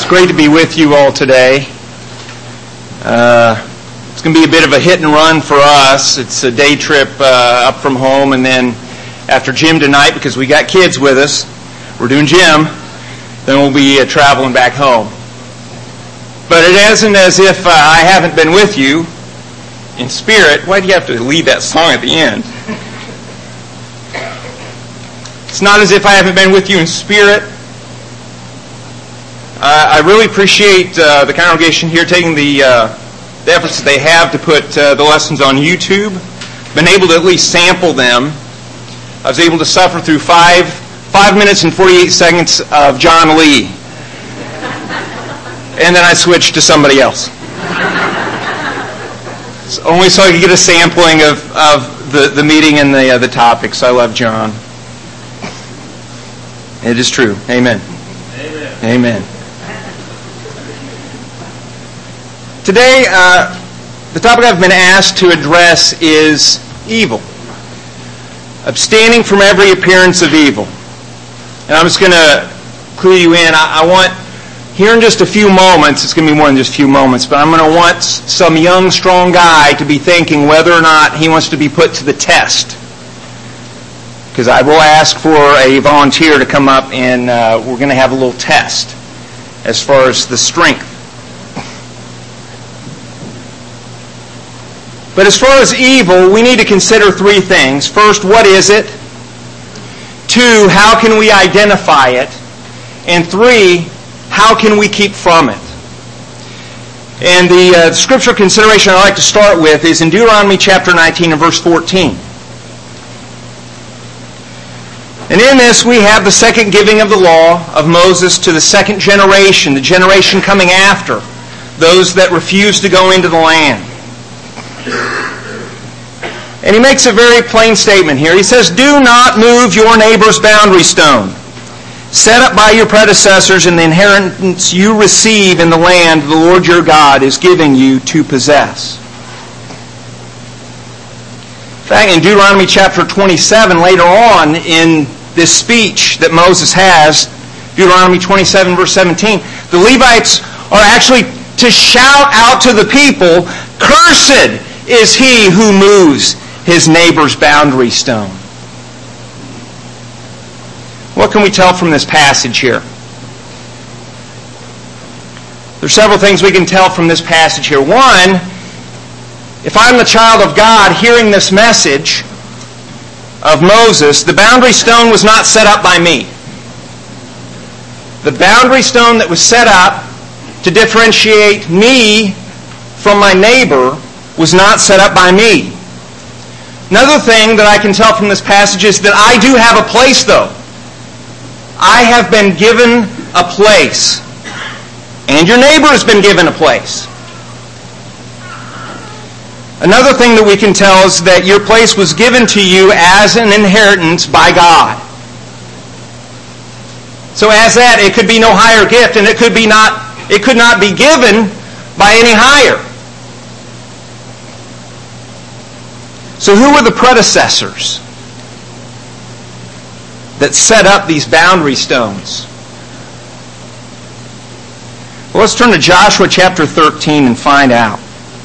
great to be with you all today. It's going to be a bit of a hit and run for us. It's a day trip up from home, and then after gym tonight, because we got kids with us, we're doing gym, then we'll be traveling back home. But it isn't as if I haven't been with you in spirit. Why do you have to lead that song at the end? It's not as if I haven't been with you in spirit. I really appreciate the congregation here taking the efforts that they have to put the lessons on YouTube. Been able to at least sample them. I was able to suffer through 5 minutes and 48 seconds of John Lee. And then I switched to somebody else. It's only so I could get a sampling of the meeting and the topics. I love John. It is true. Amen. Amen. Amen. Today, the topic I've been asked to address is evil. Abstaining from every appearance of evil. And I'm just going to clue you in. I want, here in just a few moments, it's going to be more than just a few moments, but I'm going to want some young, strong guy to be thinking whether or not he wants to be put to the test. Because I will ask for a volunteer to come up and we're going to have a little test as far as the strength. But as far as evil, we need to consider three things. First, what is it? 2, how can we identify it? And 3, how can we keep from it? And the scriptural consideration I'd like to start with is in Deuteronomy chapter 19 and verse 14. And in this we have the second giving of the law of Moses to the second generation, the generation coming after, those that refuse to go into the land. And he makes a very plain statement here. He says, "Do not move your neighbor's boundary stone, set up by your predecessors in the inheritance you receive in the land the Lord your God is giving you to possess." In fact, in Deuteronomy chapter 27, later on in this speech that Moses has, Deuteronomy 27 verse 17, the Levites are actually to shout out to the people, "Cursed is he who moves his neighbor's boundary stone." What can we tell from this passage here? There's several things we can tell from this passage here. One, if I'm the child of God hearing this message of Moses, the boundary stone was not set up by me. The boundary stone that was set up to differentiate me from my neighbor was not set up by me. Another thing that I can tell from this passage is that I do have a place, though. I have been given a place. And your neighbor has been given a place. Another thing that we can tell is that your place was given to you as an inheritance by God. So as that, it could be no higher gift, and it could not be given by any higher. So who were the predecessors that set up these boundary stones? Well, let's turn to Joshua chapter 13 and find out.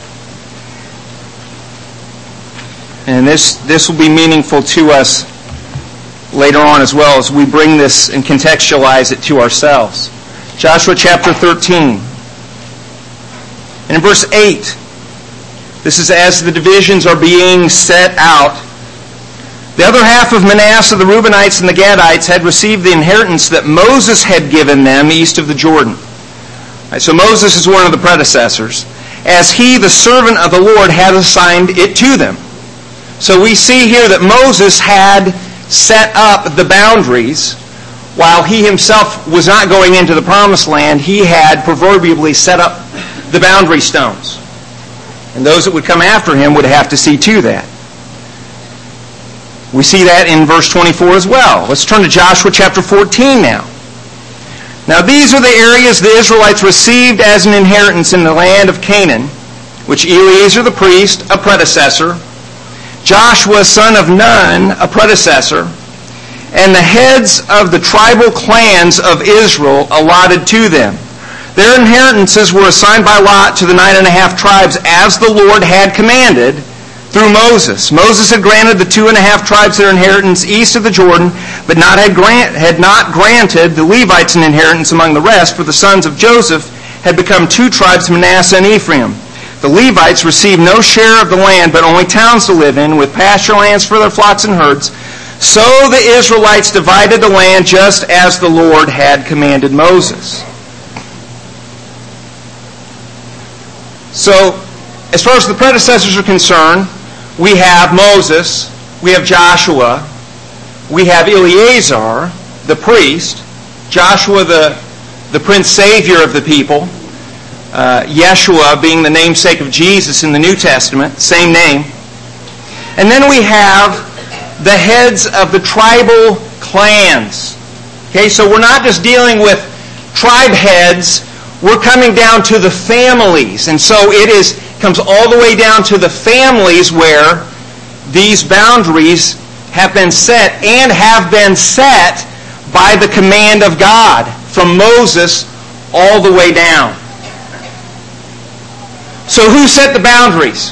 And this will be meaningful to us later on as well as we bring this and contextualize it to ourselves. Joshua chapter 13. And in verse 8, this is as the divisions are being set out. The other half of Manasseh, the Reubenites and the Gadites, had received the inheritance that Moses had given them east of the Jordan. Right, so Moses is one of the predecessors, as he, the servant of the Lord, had assigned it to them. So we see here that Moses had set up the boundaries. While he himself was not going into the promised land, he had proverbially set up the boundary stones. And those that would come after him would have to see to that. We see that in verse 24 as well. Let's turn to Joshua chapter 14 now. Now these are the areas the Israelites received as an inheritance in the land of Canaan, which Eleazar the priest, a predecessor, Joshua son of Nun, a predecessor, and the heads of the tribal clans of Israel allotted to them. Their inheritances were assigned by lot to the 9.5 tribes as the Lord had commanded through Moses. Moses had granted the 2.5 tribes their inheritance east of the Jordan, but had not granted the Levites an inheritance among the rest, for the sons of Joseph had become 2 tribes, Manasseh and Ephraim. The Levites received no share of the land, but only towns to live in, with pasture lands for their flocks and herds. So the Israelites divided the land just as the Lord had commanded Moses. So, as far as the predecessors are concerned, we have Moses, we have Joshua, we have Eleazar, the priest, Joshua, the prince savior of the people, Yeshua being the namesake of Jesus in the New Testament, same name. And then we have the heads of the tribal clans. Okay, so we're not just dealing with tribe heads, we're coming down to the families. And so it comes all the way down to the families where these boundaries have been set, and have been set by the command of God from Moses all the way down. So who set the boundaries?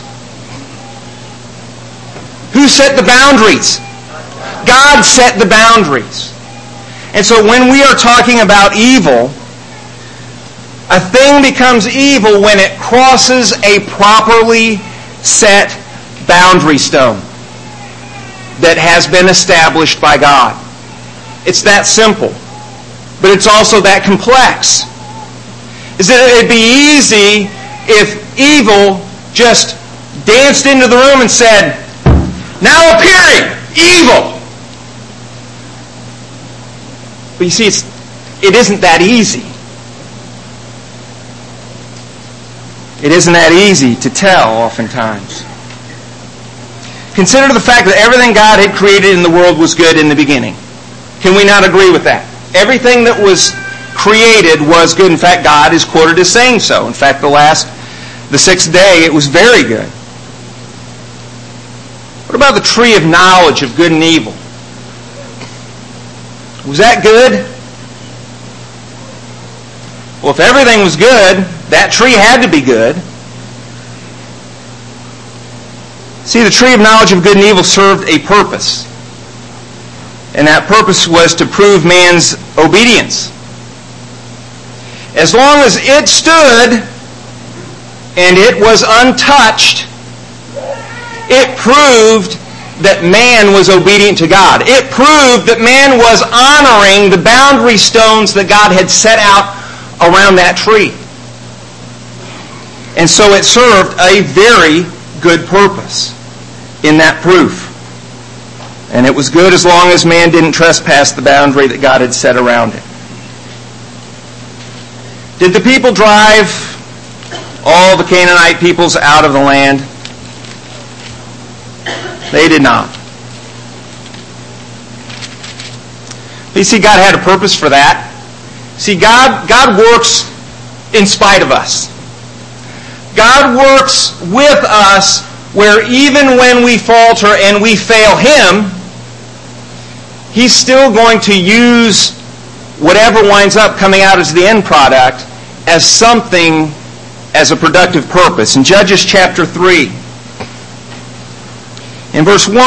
Who set the boundaries? God set the boundaries. And so when we are talking about evil, a thing becomes evil when it crosses a properly set boundary stone that has been established by God. It's that simple. But it's also that complex. It'd be easy if evil just danced into the room and said, "Now appearing, evil." But you see, it isn't that easy. It isn't that easy to tell oftentimes. Consider the fact that everything God had created in the world was good in the beginning. Can we not agree with that? Everything that was created was good. In fact, God is quoted as saying so. In fact, the 6th day, it was very good. What about the tree of knowledge of good and evil? Was that good? Well, if everything was good, that tree had to be good. See, the tree of knowledge of good and evil served a purpose. And that purpose was to prove man's obedience. As long as it stood and it was untouched, it proved that man was obedient to God. It proved that man was honoring the boundary stones that God had set out around that tree. And so it served a very good purpose in that proof. And it was good as long as man didn't trespass the boundary that God had set around it. Did the people drive all the Canaanite peoples out of the land? They did not. But you see, God had a purpose for that. See, God works in spite of us. God works with us where even when we falter and we fail Him, He's still going to use whatever winds up coming out as the end product as something, as a productive purpose. In Judges chapter 3, in verse 1,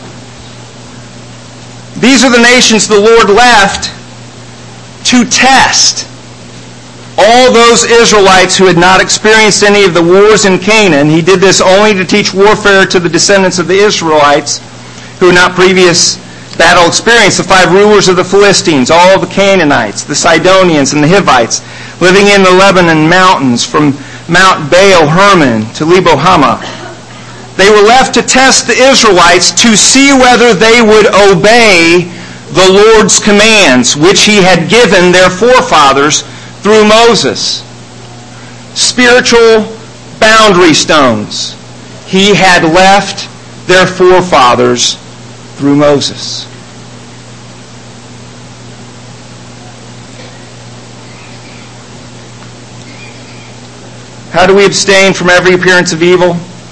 these are the nations the Lord left to test all those Israelites who had not experienced any of the wars in Canaan. He did this only to teach warfare to the descendants of the Israelites who had not previous battle experience. The 5 rulers of the Philistines, all of the Canaanites, the Sidonians, and the Hivites, living in the Lebanon mountains from Mount Baal Hermon to Lebo-Hamath. They were left to test the Israelites to see whether they would obey the Lord's commands, which He had given their forefathers through Moses. Spiritual boundary stones He had left their forefathers through Moses. How do we abstain from every appearance of evil?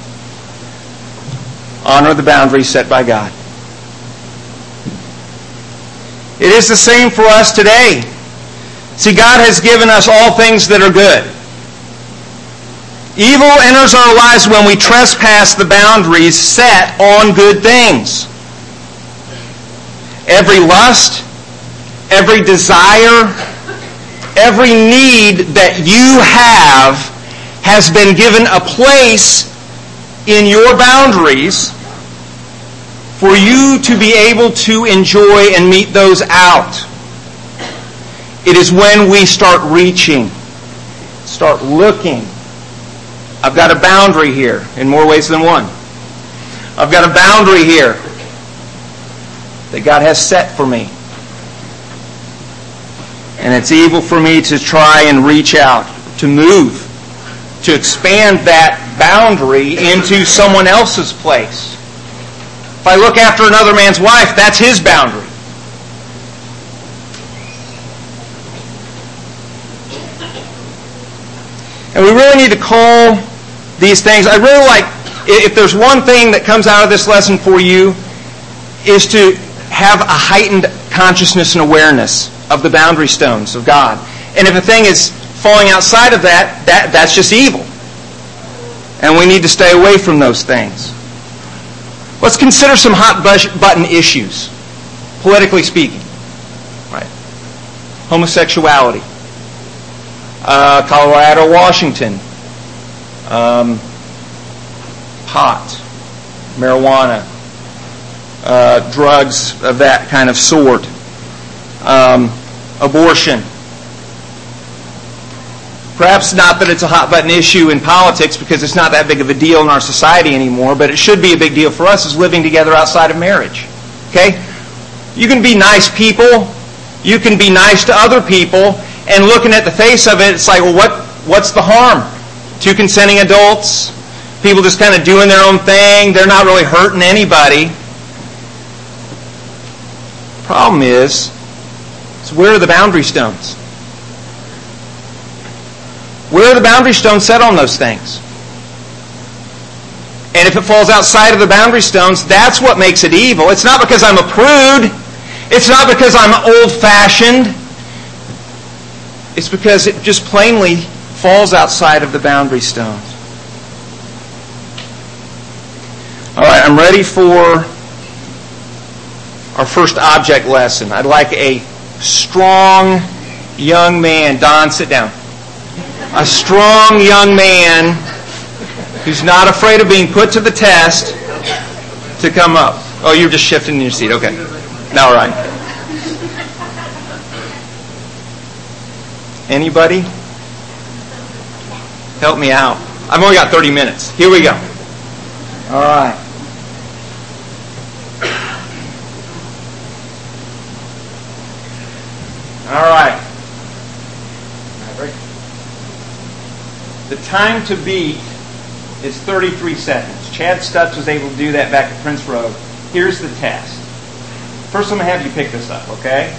Honor the boundaries set by God. It is the same for us today. See, God has given us all things that are good. Evil enters our lives when we trespass the boundaries set on good things. Every lust, every desire, every need that you have has been given a place in your boundaries for you to be able to enjoy and meet those out. It is when we start reaching, start looking. I've got a boundary here in more ways than one. I've got a boundary here that God has set for me. And it's evil for me to try and reach out, to move, to expand that boundary into someone else's place. If I look after another man's wife, that's his boundary. And we really need to call these things. I really like, if there's one thing that comes out of this lesson for you, is to have a heightened consciousness and awareness of the boundary stones of God. And if a thing is falling outside of that's just evil. And we need to stay away from those things. Let's consider some hot button issues, politically speaking. Right? Homosexuality. Colorado, Washington. Pot. Marijuana. Drugs of that kind of sort. Abortion. Perhaps not that it's a hot button issue in politics because it's not that big of a deal in our society anymore, but it should be a big deal for us is living together outside of marriage. Okay? You can be nice people. You can be nice to other people. And looking at the face of it, it's like, well, what's the harm? Two consenting adults, people just kind of doing their own thing. They're not really hurting anybody. Problem is where are the boundary stones? Where are the boundary stones set on those things? And if it falls outside of the boundary stones, that's what makes it evil. It's not because I'm a prude. It's not because I'm old-fashioned. It's because it just plainly falls outside of the boundary stones. All right, I'm ready for our first object lesson. I'd like a strong young man. Don, sit down. A strong young man who's not afraid of being put to the test to come up. Oh, you're just shifting in your seat. Okay. Now, all right. Anybody? Help me out. I've only got 30 minutes. Here we go. All right. All right. The time to beat is 33 seconds. Chad Stutz was able to do that back at Prince Road. Here's the test. First, I'm going to have you pick this up, okay?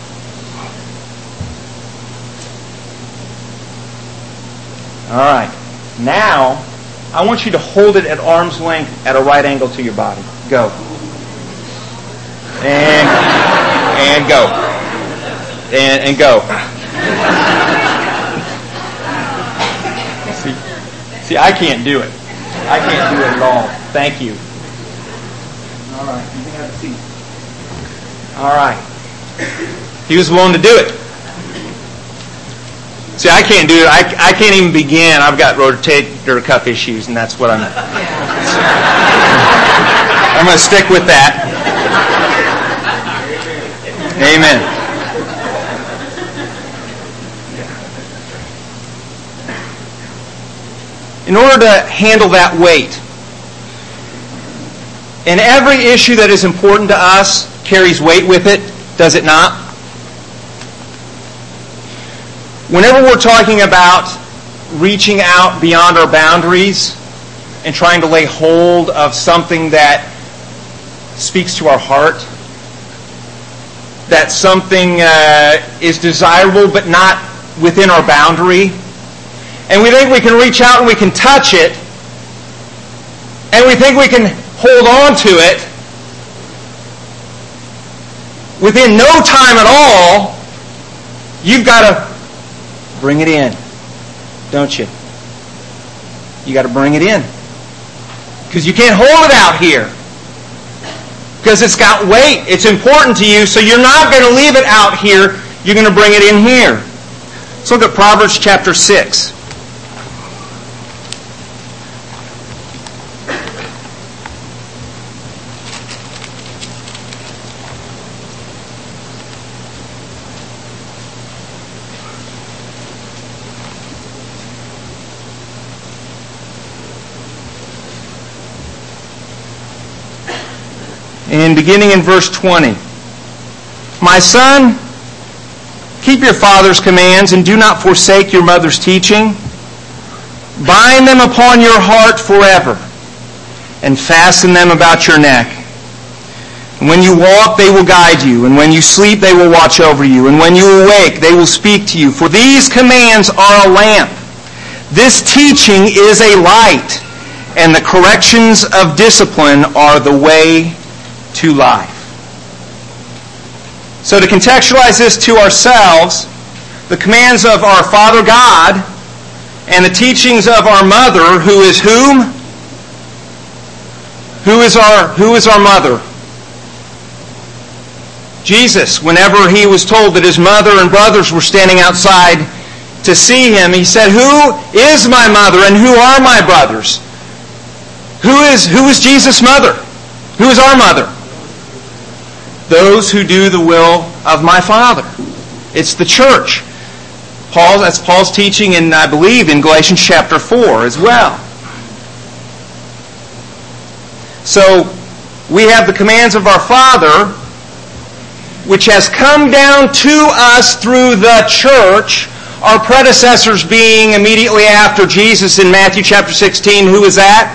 All right. Now, I want you to hold it at arm's length at a right angle to your body. Go. And go. And go. See, I can't do it. I can't do it at all. Thank you. All right. You can have a seat. All right. He was willing to do it. See, I can't do it. I can't even begin. I've got rotator cuff issues, and that's what I'm going to stick with that. Amen. In order to handle that weight, and every issue that is important to us carries weight with it, does it not? Whenever we're talking about reaching out beyond our boundaries and trying to lay hold of something that speaks to our heart, that something is desirable but not within our boundary, and we think we can reach out and we can touch it, and we think we can hold on to it, within no time at all, you've got to bring it in, don't you? You got to bring it in. Because you can't hold it out here. Because it's got weight. It's important to you, so you're not going to leave it out here. You're going to bring it in here. Let's look at Proverbs chapter 6. And beginning in verse 20. My son, keep your father's commands and do not forsake your mother's teaching. Bind them upon your heart forever and fasten them about your neck. And when you walk, they will guide you. And when you sleep, they will watch over you. And when you awake, they will speak to you. For these commands are a lamp. This teaching is a light. And the corrections of discipline are the way to life. So to contextualize this to ourselves, the commands of our Father God and the teachings of our mother, who is whom? Who is our mother? Jesus, whenever he was told that his mother and brothers were standing outside to see him, he said, "Who is my mother and who are my brothers?" Who is Jesus' mother? Who is our mother? Those who do the will of my Father. It's the church. That's Paul's teaching, and I believe in Galatians chapter 4 as well. So we have the commands of our Father, which has come down to us through the church, our predecessors being immediately after Jesus in Matthew chapter 16. Who is that?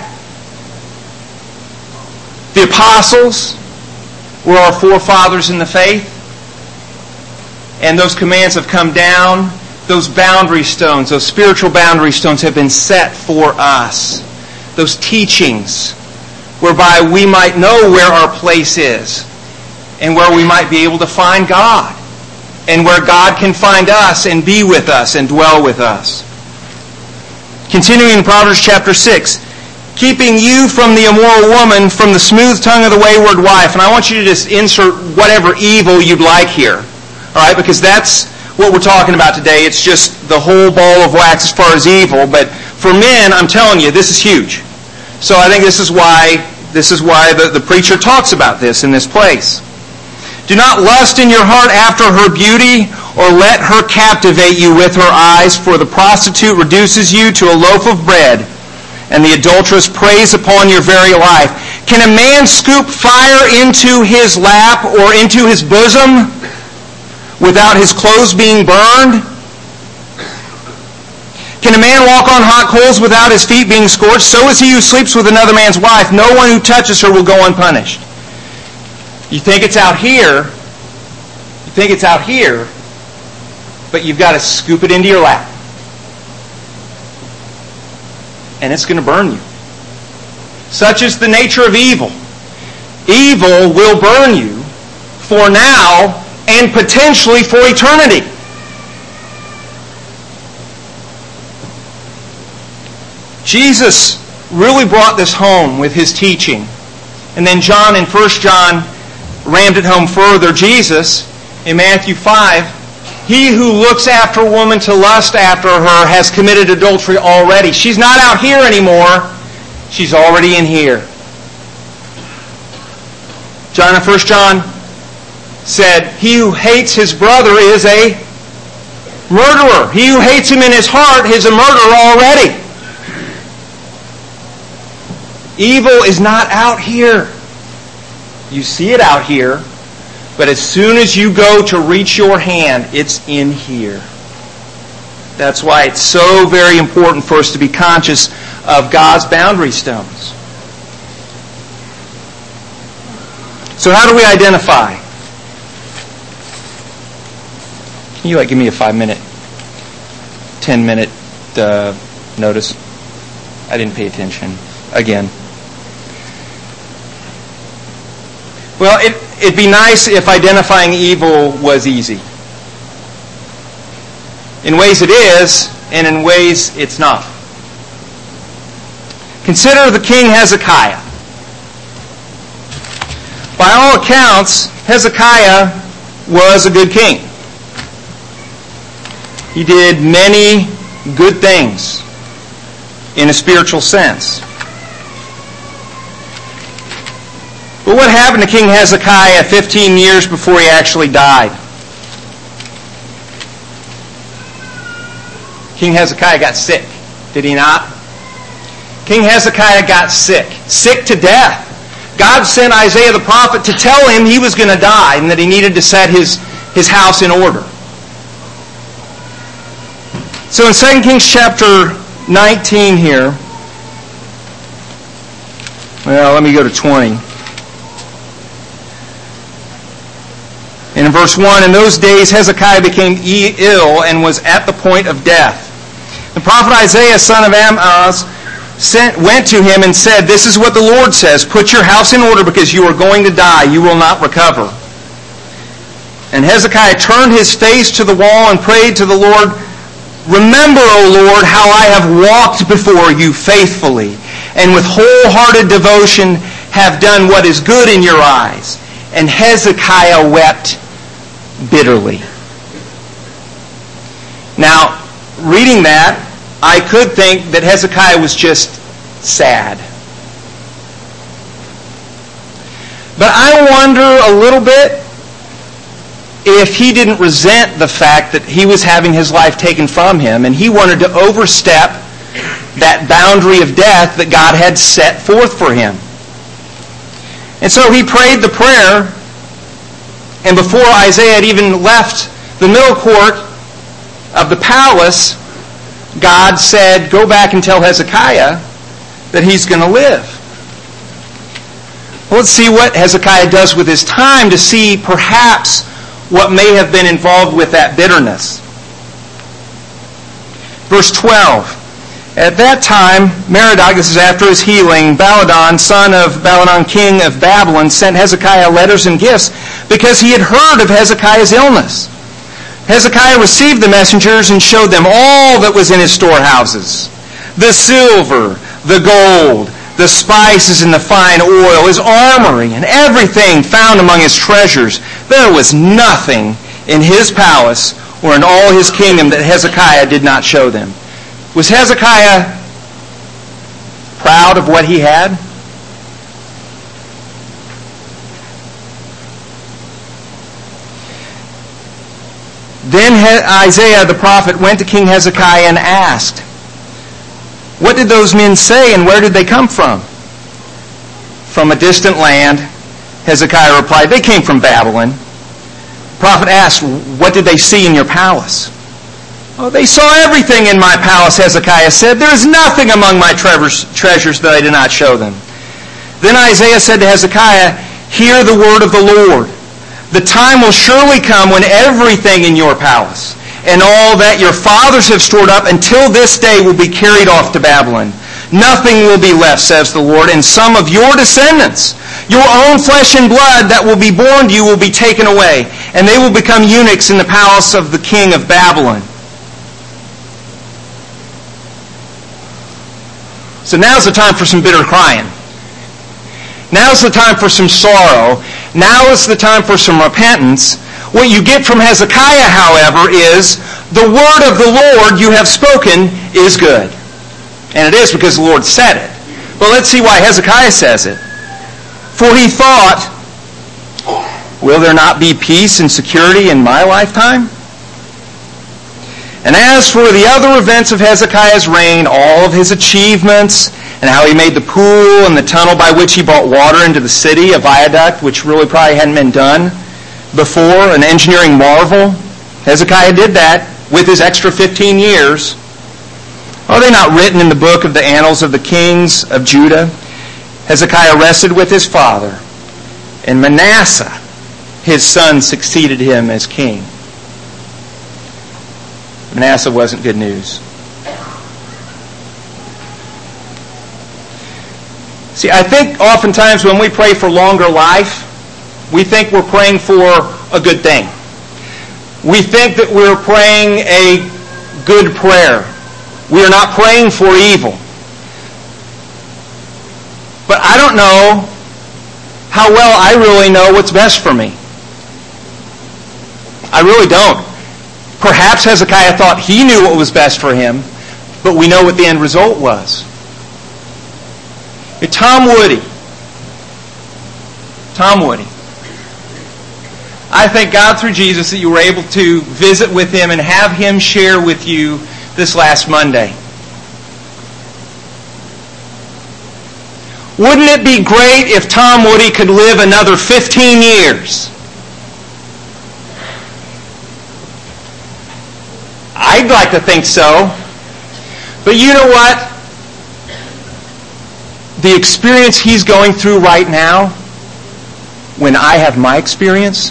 The apostles were our forefathers in the faith. And those commands have come down. Those boundary stones, those spiritual boundary stones have been set for us. Those teachings whereby we might know where our place is and where we might be able to find God and where God can find us and be with us and dwell with us. Continuing in Proverbs chapter 6, keeping you from the immoral woman, from the smooth tongue of the wayward wife. And I want you to just insert whatever evil you'd like here. All right, because that's what we're talking about today. It's just the whole ball of wax as far as evil. But for men, I'm telling you, this is huge. So I think this is why the preacher talks about this in this place. Do not lust in your heart after her beauty, or let her captivate you with her eyes, for the prostitute reduces you to a loaf of bread, and the adulteress preys upon your very life. Can a man scoop fire into his lap or into his bosom without his clothes being burned? Can a man walk on hot coals without his feet being scorched? So is he who sleeps with another man's wife. No one who touches her will go unpunished. You think it's out here. But you've got to scoop it into your lap. And it's going to burn you. Such is the nature of evil. Evil will burn you for now and potentially for eternity. Jesus really brought this home with his teaching. And then John in 1 John rammed it home further. Jesus, in Matthew 5, he who looks after a woman to lust after her has committed adultery already. She's not out here anymore. She's already in here. John in 1 John said, he who hates his brother is a murderer. He who hates him in his heart is a murderer already. Evil is not out here. You see it out here. But as soon as you go to reach your hand, it's in here. That's why it's so very important for us to be conscious of God's boundary stones. So how do we identify? Can you give me a 5-minute, 10-minute notice? I didn't pay attention. Again. Well, it'd be nice if identifying evil was easy. In ways it is, and in ways it's not. Consider the king Hezekiah. By all accounts, Hezekiah was a good king. He did many good things in a spiritual sense. But what happened to King Hezekiah 15 years before he actually died? King Hezekiah got sick, did he not? King Hezekiah got sick to death. God sent Isaiah the prophet to tell him he was going to die and that he needed to set his house in order. So in 2 Kings chapter 19 here, well, let me go to 20. In verse 1, in those days Hezekiah became ill and was at the point of death. The prophet Isaiah, son of Amoz, went to him and said, "This is what the Lord says, put your house in order because you are going to die. You will not recover." And Hezekiah turned his face to the wall and prayed to the Lord, "Remember, O Lord, how I have walked before you faithfully and with wholehearted devotion have done what is good in your eyes." And Hezekiah wept bitterly. Now, reading that, I could think that Hezekiah was just sad. But I wonder a little bit if he didn't resent the fact that he was having his life taken from him and he wanted to overstep that boundary of death that God had set forth for him. And so he prayed the prayer, and before Isaiah had even left the middle court of the palace, God said, "Go back and tell Hezekiah that he's going to live." Well, let's see what Hezekiah does with his time to see perhaps what may have been involved with that bitterness. Verse 12. At that time, Merodach, this is after his healing, Baladan, son of Baladan, king of Babylon, sent Hezekiah letters and gifts because he had heard of Hezekiah's illness. Hezekiah received the messengers and showed them all that was in his storehouses, the silver, the gold, the spices and the fine oil, his armory, and everything found among his treasures. There was nothing in his palace or in all his kingdom that Hezekiah did not show them. Was Hezekiah proud of what he had? Then Isaiah the prophet went to King Hezekiah and asked, "What did those men say and where did they come from?" "From a distant land," Hezekiah replied. "They came from Babylon." The prophet asked, "What did they see in your palace?" "Oh, they saw everything in my palace," Hezekiah said. "There is nothing among my treasures that I did not show them." Then Isaiah said to Hezekiah, "Hear the word of the Lord. The time will surely come when everything in your palace and all that your fathers have stored up until this day will be carried off to Babylon. Nothing will be left, says the Lord, and some of your descendants, your own flesh and blood that will be born to you will be taken away, and they will become eunuchs in the palace of the king of Babylon." So now's the time for some bitter crying. Now's the time for some sorrow. Now is the time for some repentance. What you get from Hezekiah, however, is the word of the Lord you have spoken is good. And it is because the Lord said it. But let's see why Hezekiah says it. For he thought, will there not be peace and security in my lifetime? And as for the other events of Hezekiah's reign, all of his achievements, and how he made the pool and the tunnel by which he brought water into the city, a viaduct, which really probably hadn't been done before, an engineering marvel. Hezekiah did that with his extra 15 years. Are they not written in the book of the annals of the kings of Judah? Hezekiah rested with his father, and Manasseh, his son, succeeded him as king. Manasseh wasn't good news. See, I think oftentimes when we pray for longer life, we think we're praying for a good thing. We think that we're praying a good prayer. We are not praying for evil. But I don't know how well I really know what's best for me. I really don't. Perhaps Hezekiah thought he knew what was best for him, but we know what the end result was. Tom Woody. I thank God through Jesus that you were able to visit with him and have him share with you this last Monday. Wouldn't it be great if Tom Woody could live another 15 years? I'd like to think so. But you know what? The experience he's going through right now, when I have my experience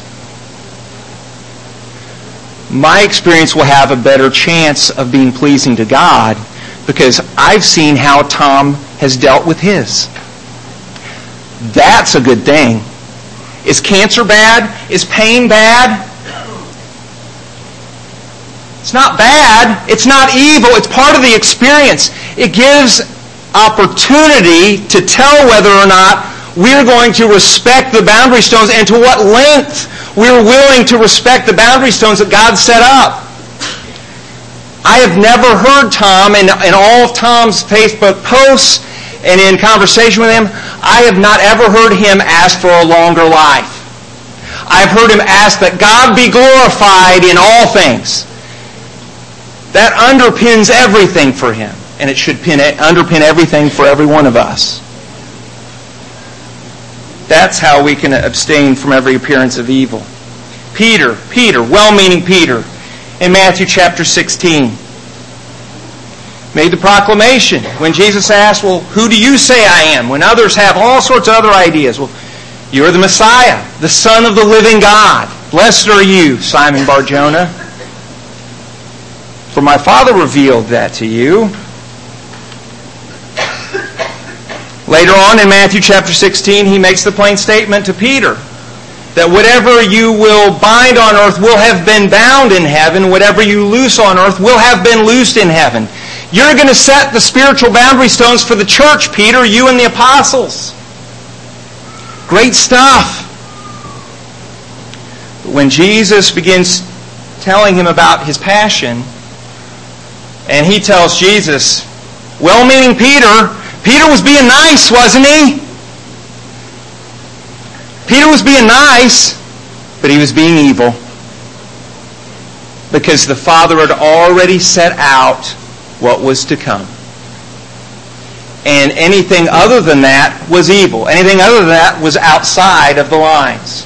will have a better chance of being pleasing to God because I've seen how Tom has dealt with his. That's a good thing. Is cancer bad? Is pain bad? It's not bad. It's not evil. It's part of the experience. It gives opportunity to tell whether or not we're going to respect the boundary stones and to what length we're willing to respect the boundary stones that God set up. I have never heard Tom, in all of Tom's Facebook posts and in conversation with him, I have not ever heard him ask for a longer life. I've heard him ask that God be glorified in all things. That underpins everything for him, and it should underpin everything for every one of us. That's how we can abstain from every appearance of evil. Peter, well-meaning Peter, in Matthew chapter 16, made the proclamation. When Jesus asked, well, who do you say I am? When others have all sorts of other ideas. Well, you're the Messiah, the Son of the living God. Blessed are you, Simon Bar-Jonah. For my Father revealed that to you. Later on in Matthew chapter 16, he makes the plain statement to Peter that whatever you will bind on earth will have been bound in heaven. Whatever you loose on earth will have been loosed in heaven. You're going to set the spiritual boundary stones for the church, Peter, you and the apostles. Great stuff. But when Jesus begins telling him about his passion, and he tells Jesus, well-meaning Peter was being nice, wasn't he? Peter was being nice, but he was being evil. Because the Father had already set out what was to come. And anything other than that was evil. Anything other than that was outside of the lines.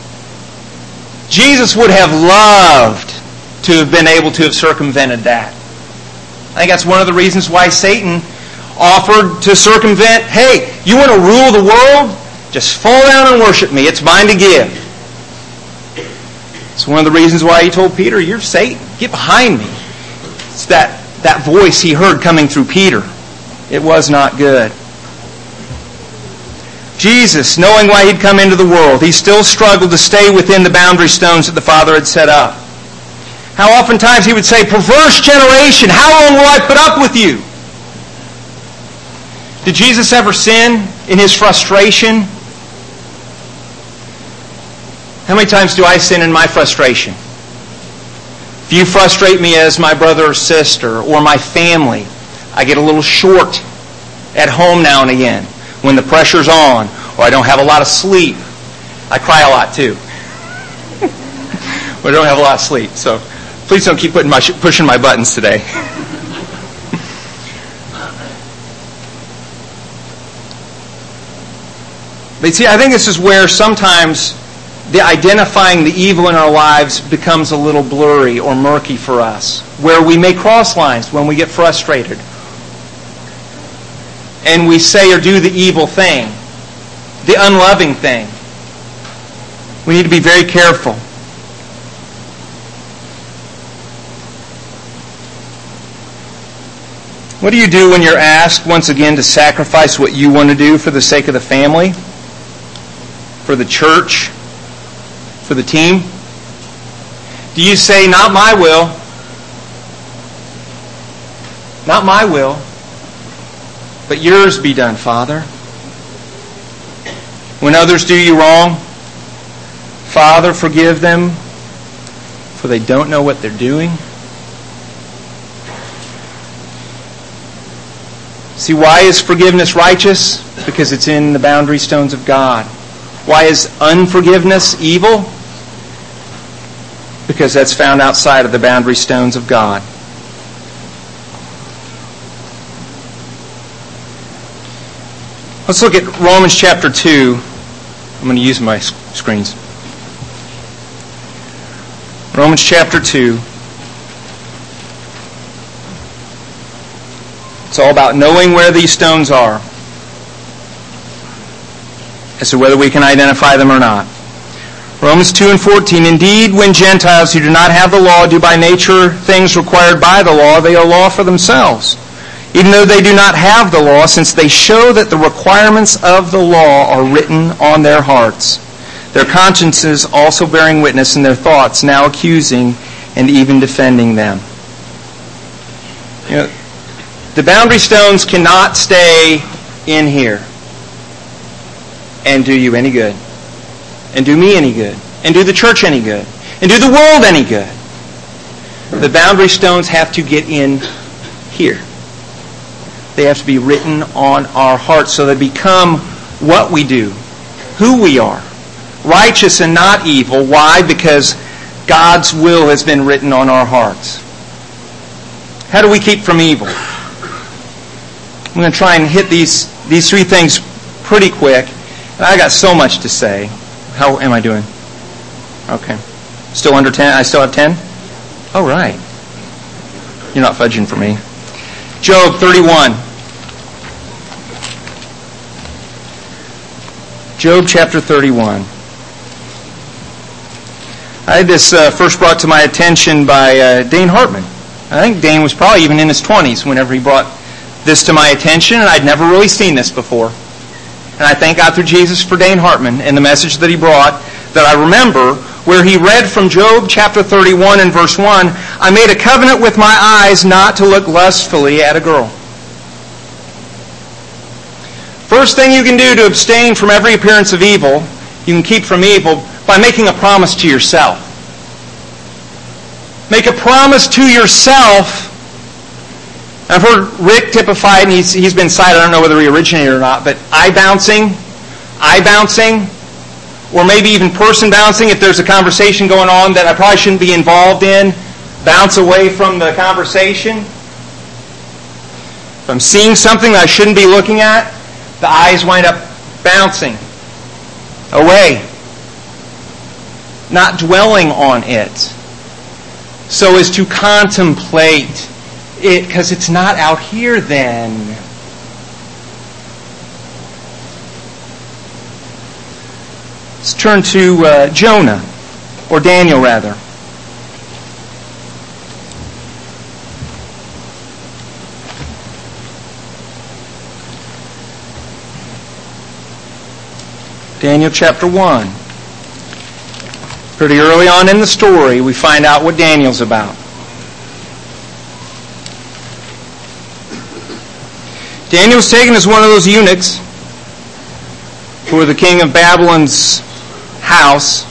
Jesus would have loved to have been able to have circumvented that. I think that's one of the reasons why Satan offered to circumvent, hey, you want to rule the world? Just fall down and worship me. It's mine to give. It's one of the reasons why he told Peter, you're Satan. Get behind me. It's that voice he heard coming through Peter. It was not good. Jesus, knowing why he'd come into the world, he still struggled to stay within the boundary stones that the Father had set up. How oftentimes he would say, perverse generation, how long will I put up with you? Did Jesus ever sin in his frustration? How many times do I sin in my frustration? If you frustrate me as my brother or sister or my family, I get a little short at home now and again when the pressure's on or I don't have a lot of sleep. I cry a lot too. I don't have a lot of sleep, so please don't keep pushing my buttons today. But see, I think this is where sometimes the identifying the evil in our lives becomes a little blurry or murky for us, where we may cross lines when we get frustrated. And we say or do the evil thing, the unloving thing. We need to be very careful. What do you do when you're asked once again to sacrifice what you want to do for the sake of the family, for the church, for the team? Do you say, not my will? Not my will, but yours be done, Father. When others do you wrong, Father, forgive them, for they don't know what they're doing. See, why is forgiveness righteous? Because it's in the boundary stones of God. Why is unforgiveness evil? Because that's found outside of the boundary stones of God. Let's look at Romans chapter 2. I'm going to use my screens. Romans chapter 2. It's all about knowing where these stones are, as to whether we can identify them or not. Romans 2:14, indeed, when Gentiles who do not have the law do by nature things required by the law, they are law for themselves, even though they do not have the law, since they show that the requirements of the law are written on their hearts, their consciences also bearing witness, and their thoughts now accusing and even defending them. You know, the boundary stones cannot stay in here and do you any good, and do me any good, and do the church any good, and do the world any good. The boundary stones have to get in here. They have to be written on our hearts so they become what we do, who we are, righteous and not evil. Why? Because God's will has been written on our hearts. How do we keep from evil? I'm going to try and hit these three things pretty quick. And I got so much to say. How am I doing? Okay. Still under 10? I still have 10? Oh, right. You're not fudging for me. Job 31. Job chapter 31. I had this first brought to my attention by Dane Hartman. I think Dane was probably even in his 20s whenever he brought this to my attention, and I'd never really seen this before. And I thank God through Jesus for Dane Hartman and the message that he brought that I remember, where he read from Job chapter 31 and verse 1, I made a covenant with my eyes not to look lustfully at a girl. First thing you can do to abstain from every appearance of evil, you can keep from evil, by making a promise to yourself. Make a promise to yourself. I've heard Rick typified, and he's been cited, I don't know whether he originated or not, but eye bouncing, or maybe even person bouncing. If there's a conversation going on that I probably shouldn't be involved in, bounce away from the conversation. If I'm seeing something that I shouldn't be looking at, the eyes wind up bouncing away, not dwelling on it, so as to contemplate it, because it's not out here then. Let's turn to Jonah, or Daniel rather. Daniel chapter 1. Pretty early on in the story, we find out what Daniel's about. Daniel was taken as one of those eunuchs who were the king of Babylon's house.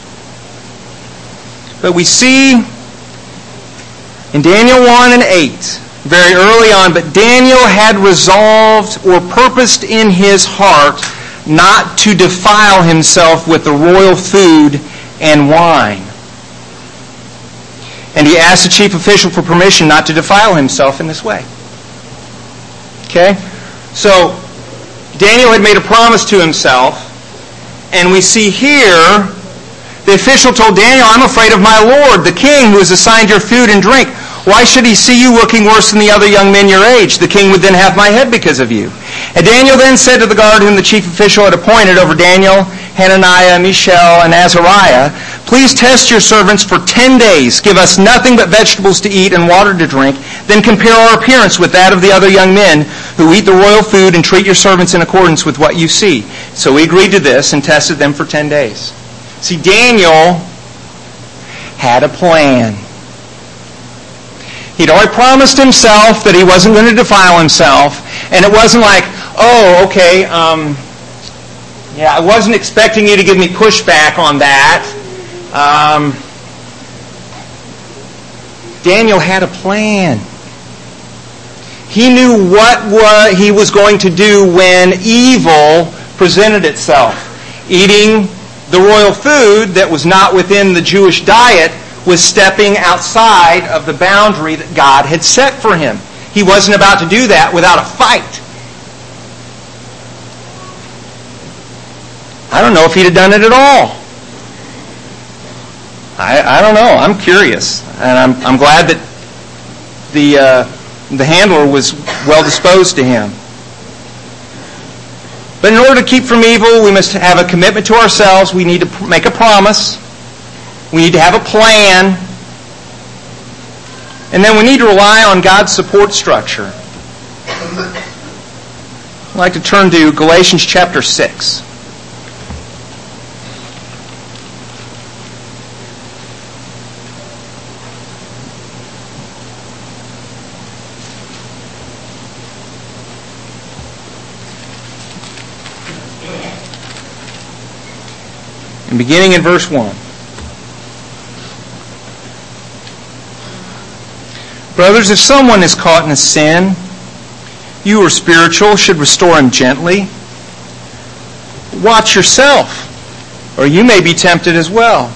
But we see in Daniel 1 and 8, very early on, but Daniel had resolved or purposed in his heart not to defile himself with the royal food and wine. And he asked the chief official for permission not to defile himself in this way. Okay? So, Daniel had made a promise to himself, and we see here, the official told Daniel, I'm afraid of my lord, the king, who has assigned your food and drink. Why should he see you looking worse than the other young men your age? The king would then have my head because of you. And Daniel then said to the guard whom the chief official had appointed over Daniel, Hananiah, Mishael, and Azariah, please test your servants for 10 days. Give us nothing but vegetables to eat and water to drink. Then compare our appearance with that of the other young men who eat the royal food, and treat your servants in accordance with what you see. So he agreed to this and tested them for 10 days. See, Daniel had a plan. He'd already promised himself that he wasn't going to defile himself. And it wasn't like, oh, okay, I wasn't expecting you to give me pushback on that. Daniel had a plan. He knew what he was going to do when evil presented itself. Eating the royal food that was not within the Jewish diet was stepping outside of the boundary that God had set for him. He wasn't about to do that without a fight. I don't know if he'd have done it at all. I don't know. I'm curious. And I'm glad that the handler was well disposed to him. But in order to keep from evil, we must have a commitment to ourselves. We need to make a promise. We need to have a plan. And then we need to rely on God's support structure. I'd like to turn to Galatians chapter 6. And beginning in verse 1. Brothers, if someone is caught in a sin, you who are spiritual should restore him gently. Watch yourself, or you may be tempted as well.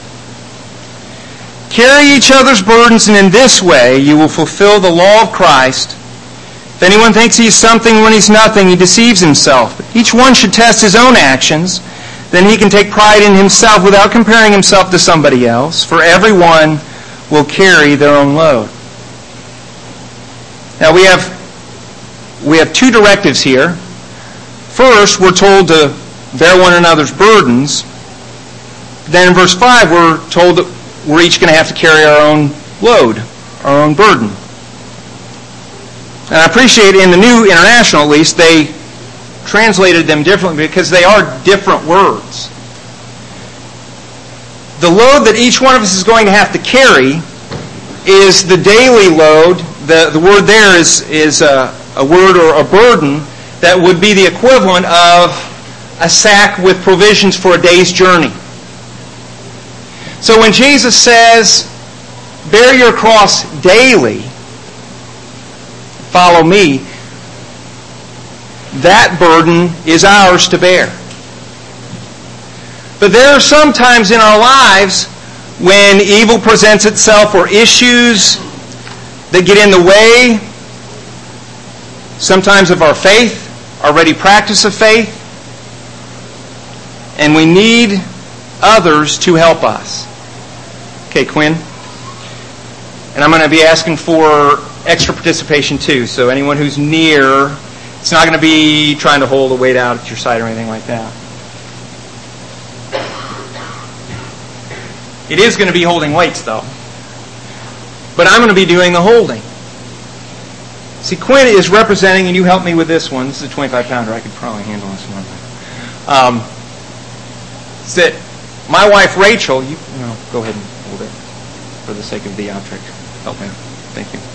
Carry each other's burdens, and in this way you will fulfill the law of Christ. If anyone thinks he is something when he's nothing, he deceives himself. But each one should test his own actions. Then he can take pride in himself without comparing himself to somebody else. For everyone will carry their own load. Now we have two directives here. First, we're told to bear one another's burdens. Then in verse 5, we're told that we're each going to have to carry our own load, our own burden. And I appreciate in the New International, at least, they translated them differently because they are different words. The load that each one of us is going to have to carry is the daily load. The word there is a word or a burden that would be the equivalent of a sack with provisions for a day's journey. So when Jesus says, bear your cross daily, follow me, that burden is ours to bear. But there are some times in our lives when evil presents itself or issues that get in the way, sometimes of our faith, our ready practice of faith, and we need others to help us. Okay, Quinn? And I'm going to be asking for extra participation too, so anyone who's near, it's not going to be trying to hold the weight out at your side or anything like that. It is going to be holding weights, though. But I'm going to be doing the holding. See, Quinn is representing, and you help me with this one. This is a 25-pounder. I could probably handle this one. It's that my wife, Rachel, go ahead and hold it for the sake of the object. Help me. Thank you.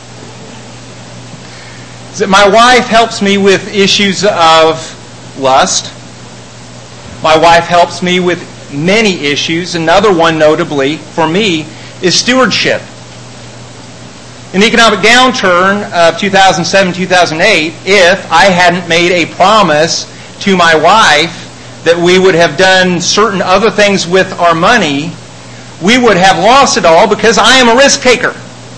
Is that my wife helps me with issues of lust. My wife helps me with many issues. Another one, notably, for me, is stewardship. In the economic downturn of 2007-2008, if I hadn't made a promise to my wife that we would have done certain other things with our money, we would have lost it all because I am a risk taker.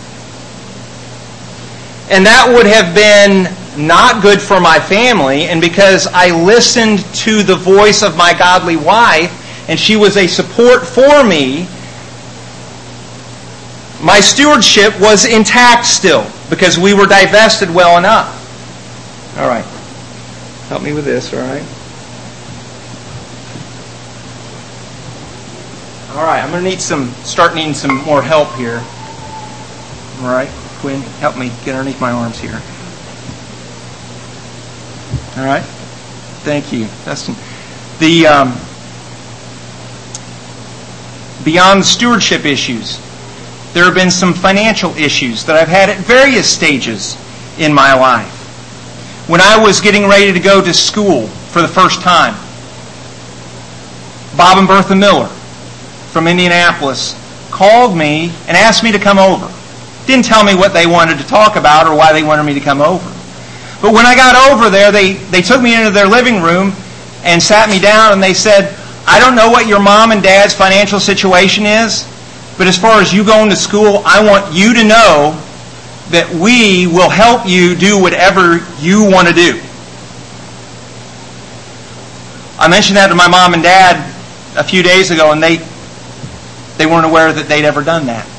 And that would have been not good for my family, and because I listened to the voice of my godly wife, and she was a support for me, my stewardship was intact still, because we were divested well enough. All right. Help me with this, all right? All right, I'm going to start needing some more help here. All right, Quinn, help me get underneath my arms here. All right? Thank you. That's beyond stewardship issues. There have been some financial issues that I've had at various stages in my life. When I was getting ready to go to school for the first time, Bob and Bertha Miller from Indianapolis called me and asked me to come over. Didn't tell me what they wanted to talk about or why they wanted me to come over. But when I got over there, they took me into their living room and sat me down and they said, I don't know what your mom and dad's financial situation is, but as far as you going to school, I want you to know that we will help you do whatever you want to do. I mentioned that to my mom and dad a few days ago, and they weren't aware that they'd ever done that.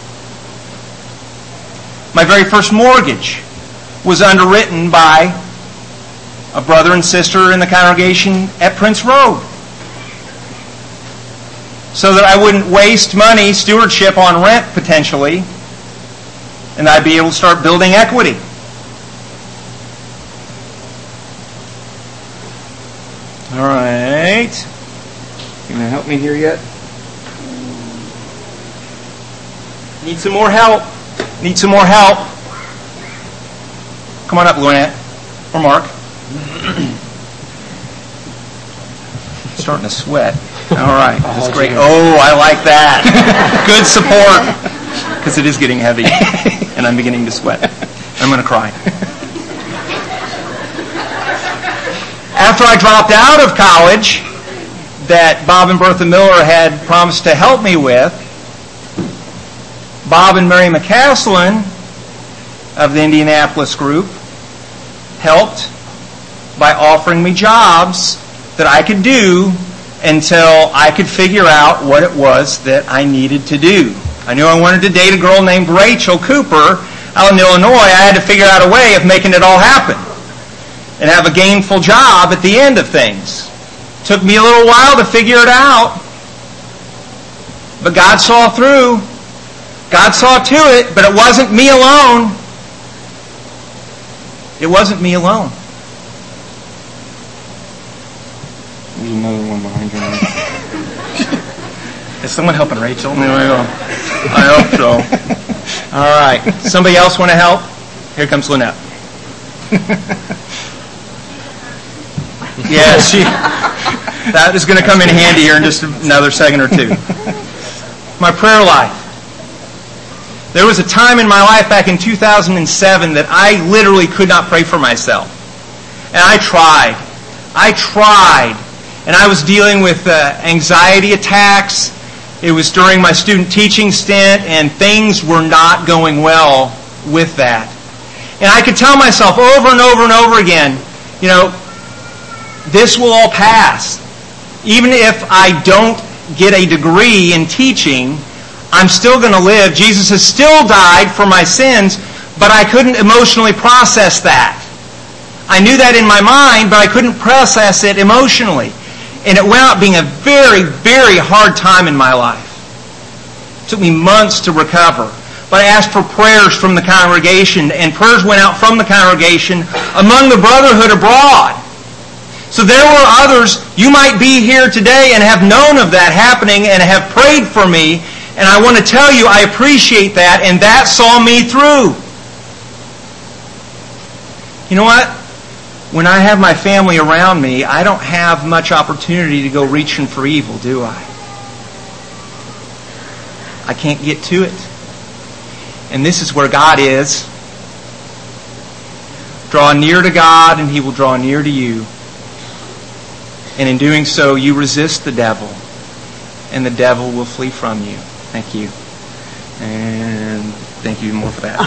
My very first mortgage was underwritten by a brother and sister in the congregation at Prince Road, so that I wouldn't waste money, stewardship on rent potentially, and I'd be able to start building equity. All right. You going to help me here yet? Need some more help. Need some more help. Come on up, Lynette. Or Mark. Starting to sweat. All right. That's great. Oh, I like that. Good support. Because it is getting heavy. And I'm beginning to sweat. I'm going to cry. After I dropped out of college, that Bob and Bertha Miller had promised to help me with, Bob and Mary McCaslin of the Indianapolis group helped by offering me jobs that I could do until I could figure out what it was that I needed to do. I knew I wanted to date a girl named Rachel Cooper out in Illinois. I had to figure out a way of making it all happen and have a gainful job at the end of things. Took me a little while to figure it out, but God saw through. God saw to it, but it wasn't me alone. It wasn't me alone. There's another one behind you. Is someone helping Rachel? I hope so. All right. Somebody else want to help? Here comes Lynette. Yeah, that is going to come in handy here in just another second or two. My prayer life. There was a time in my life back in 2007 that I literally could not pray for myself. And I tried. And I was dealing with anxiety attacks. It was during my student teaching stint, and things were not going well with that. And I could tell myself over and over and over again, this will all pass. Even if I don't get a degree in teaching, I'm still going to live. Jesus has still died for my sins, but I couldn't emotionally process that. I knew that in my mind, but I couldn't process it emotionally. And it wound up being a very, very hard time in my life. It took me months to recover. But I asked for prayers from the congregation, and prayers went out from the congregation among the brotherhood abroad. So there were others, you might be here today and have known of that happening and have prayed for me. And I want to tell you, I appreciate that, and that saw me through. You know what? When I have my family around me, I don't have much opportunity to go reaching for evil, do I? I can't get to it. And this is where God is. Draw near to God, and He will draw near to you. And in doing so, you resist the devil, and the devil will flee from you. Thank you. And thank you more for that.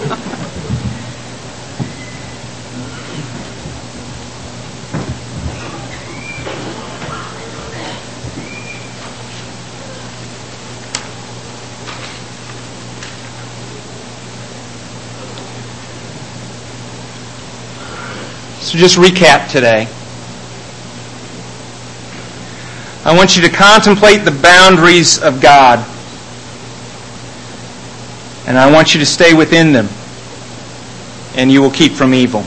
So just recap today. I want you to contemplate the boundaries of God. And I want you to stay within them. And you will keep from evil.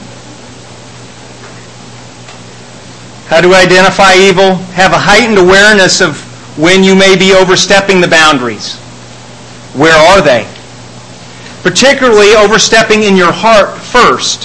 How do I identify evil? Have a heightened awareness of when you may be overstepping the boundaries. Where are they? Particularly overstepping in your heart first.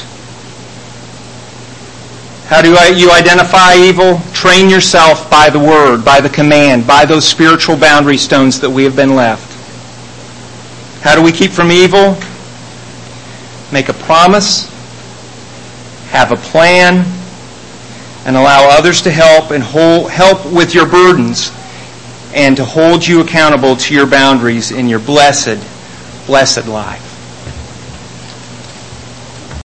How do you identify evil? Train yourself by the Word, by the command, by those spiritual boundary stones that we have been left. How do we keep from evil? Make a promise, have a plan, and allow others to help and help with your burdens and to hold you accountable to your boundaries in your blessed life.